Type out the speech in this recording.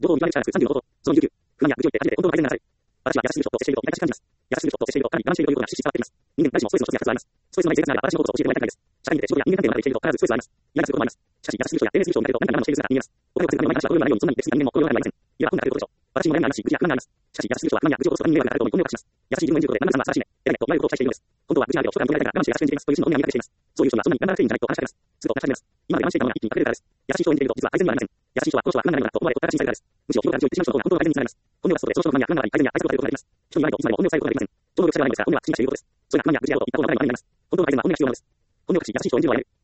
情報を見極めるチャンス36ほど。その29。不安や無知を言って初めて本当の改善がなされる。私は優しすぎる人と接していると痛々しく感じます。優しすぎる人と接していると単に我慢しているということが必死に伝わってきます。人間誰しもストレスの一つや二つあります。ストレスのない生活ならば新しいことを教えてもらいたくないです。社会に出て仕事や人間関係の中で生きていると必ずストレスはあります。嫌がすることもあります。しかし、優しすぎる人や丁寧すぎる人を見ていると何か我慢をしている姿が見えます。お金を稼ぐための毎日はこのようなないようにそんなに別に何年もこのようなないません。いわば困難なることでしょう。私も悩みがありますし、愚痴や不満があります。しかし、優しすぎる人は不満や愚痴を起こすことに迷惑がかかると思い本音を隠します。優しい自分を演じることで何々さんは素晴らしいね。偉いねと言われることを期待しているのです。本当は愚痴やあれを一言でも我慢して優しく演じていますという真の本音を見方しています。そういう人にはそんなに頑張らなくていいんじゃないと話しかけます。すぐと話し始めます。今まで我慢していたものが一気に隠れるからです。優しい人を演じていると実は改善にはなりません。優しい人はこの人は不満がないのだと思われ、ここから小さいからです。むしろ広がる愚痴を言ってしまう人の方が本当の改善につながります。本音を出すことでその人の不満や不満なら改善や愛することができるようになります。人に言わないといつまでも本音を伝えることができません。超能力者ではないのですが、本音は口にしていることです。それが不満や愚痴やことを言った方が前になります。本当の改善は本音が必要なのです。本音を隠し、優しい人を演じるのはやめる。